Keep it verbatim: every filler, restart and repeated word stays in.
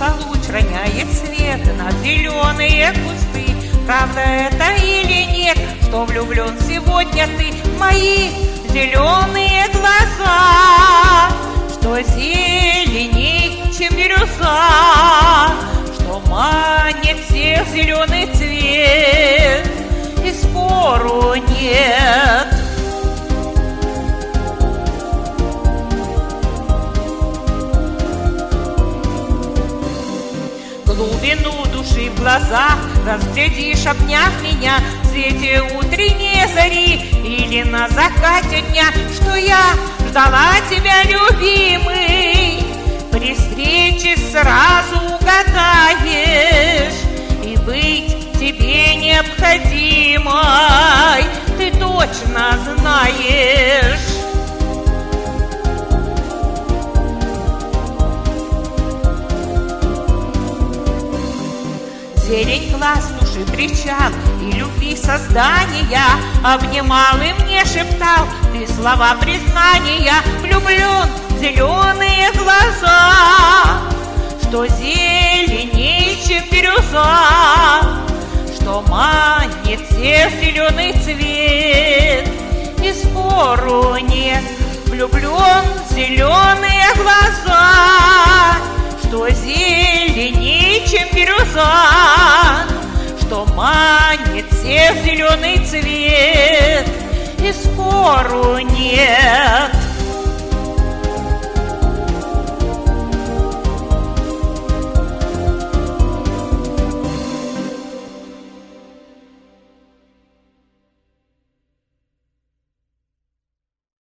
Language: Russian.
солнце луч роняет свет на зеленые кусты. Правда это или нет, что влюблен сегодня ты в мои зеленые глаза, что зеленей, чем бирюза, что манит всех зеленый цвет, и спору нет. Глубину души в глазах разглядишь, обняв меня в свете утренней зари или на закате дня, что я ждала тебя, любимый. При встрече сразу угадаешь, и быть тебе необходимой ты точно знаешь. Зелень глаз души кричал, и любви создания обнимал и мне шептал ты слова признания. Влюблен в зеленые глаза, что зеленей, чем бирюза, что манит всех зеленый цвет, и спору нет. Влюблен в зеленые глаза, что зеленей, чем бирюза, что манит всех зеленый цвет, и спору нет.